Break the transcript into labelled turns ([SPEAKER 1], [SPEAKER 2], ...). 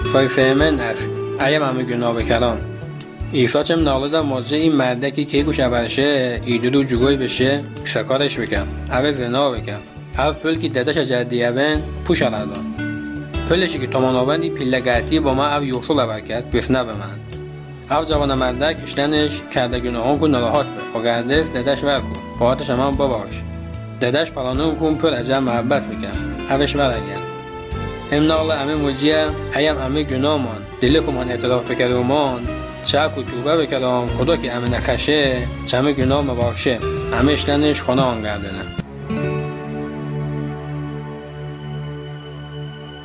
[SPEAKER 1] فایفهمن اف ایم همه گناه بکلام ایسا چم ناله دا موضوع این مرده که گوش برشه ایدو جگوی بشه سکارش بکن اوه زنا بکن اوه پل که دادش جدیه بین پوش الادان پلشی که تمانابند ای پیلگرتی با ما اوه یوصول برکت بسنه به من اوه جوان مرده کشتنش کرده گناهان کن نراحت به خواهده دادش ورکن باعتش همان باباش دادش پرانه کن پل عجب محبت بکن اوش ورگن هم ناله همه موجیه ایم همه گناه من دلی که من اعتراف بکرمان چه کتوبه بکرم خدا که همه نخشه چه همه گناه مباشه همه اشتنش خانه آنگردنه